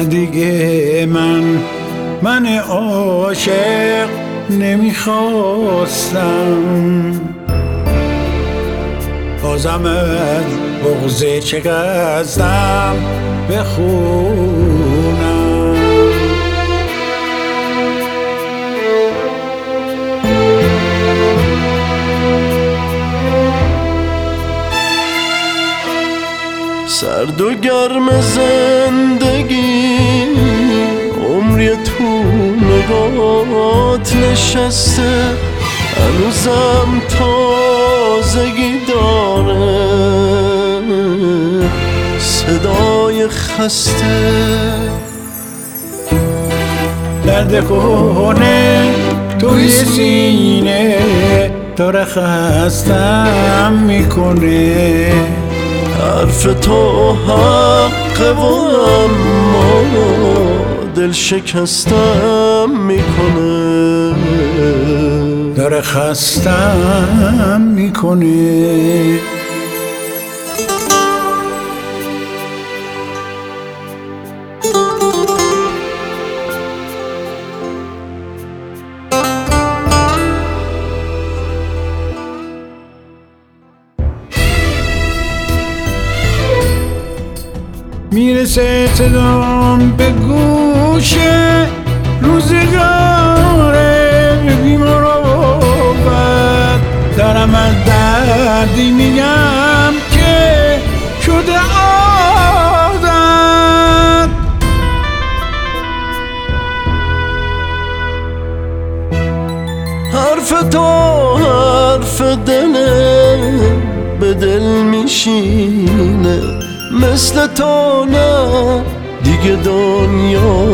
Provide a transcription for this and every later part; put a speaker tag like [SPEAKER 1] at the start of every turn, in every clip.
[SPEAKER 1] نه دیگه من عاشق نمیخواستم، بازم از بغض چه قصدم بخونم.
[SPEAKER 2] سرد و گرم زندگی عمری تو نگات نشسته، هنوزم تازگی داره صدای خسته.
[SPEAKER 1] درد کنه توی سینه داره خستم میکنه،
[SPEAKER 2] حرف تو حقه و اما دل شکستم میکنه،
[SPEAKER 1] داره خستم میکنه. میرسه صدام به گوش روزگاره بیمار آورد، دارم از دردی میگم که شده عادت.
[SPEAKER 2] حرف تو حرف دله به دل میشینه، مثل تو نه دیگه دنیا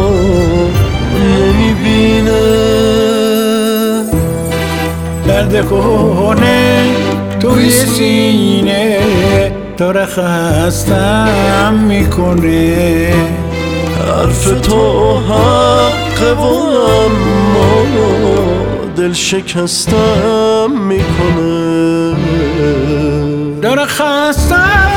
[SPEAKER 2] نمیبینه.
[SPEAKER 1] درد کنه توی سینه داره خستم میکنه،
[SPEAKER 2] حرف تو حقه و اما دل شکستم میکنه،
[SPEAKER 1] داره خستم